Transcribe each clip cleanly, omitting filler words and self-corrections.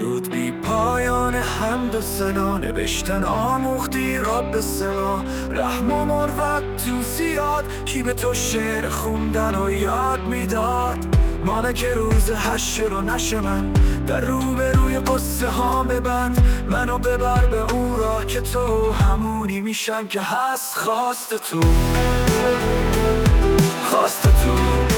درود بی پایان حمد و ثنا، نوشتن آموختی رب سما. رحم و مروت تو زیاد، کی به تو شعر خوندن و یاد میداد؟ مالک روز حشر و نشر من، در روبروی قصه ها ببند. منو ببر به اون راه که تو همونی میشم که هست خواست تو، خواست تو.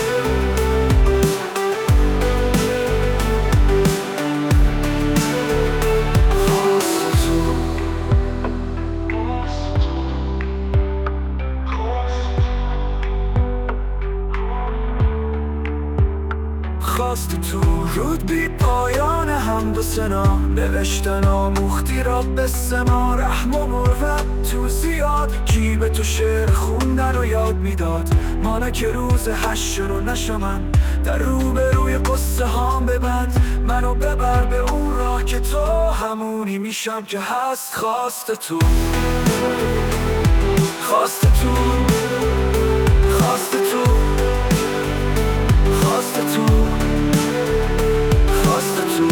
خواست تو رود بی پایان حمد و ثنا، نوشتن آموختی رب سما. رحم و مروت تو زیاد، کی به تو شعر خوندن و یاد میداد؟ مالک روز حشر و نشر من، در روبروی قصه هام ببند. منو ببر به اون راه که تو همونی میشم که هست خواست تو، خواست تو، خواست تو، خواست تو، خواست تو،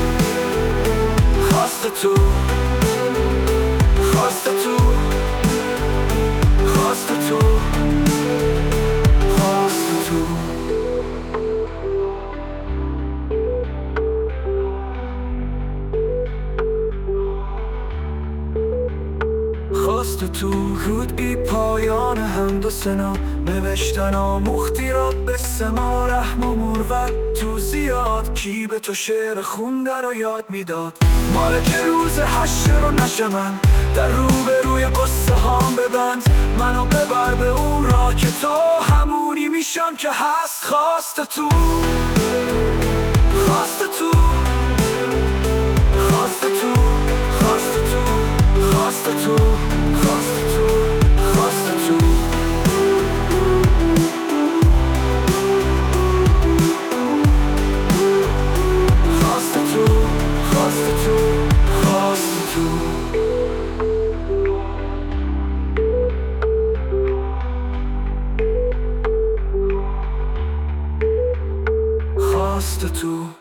خواست تو، خواست تو، خواست تو، خواست تو. خواست تو رود بی پایان حمد و ثنا، نوشتن آموختی رب سما. رحم و مروت تو زیاد، کی به تو شعر خوندن و یاد میداد؟ مالک روز حشر و نشر من، در روبروی قصه هام ببند. منو ببر به اون راه که تو همونی میشم که هست خواست تو، خواست تو، خواست تو، خواست تو، خواست تو، خواست تو، خواست تو. خواست تو، خواست تو، خواست تو. خواست تو.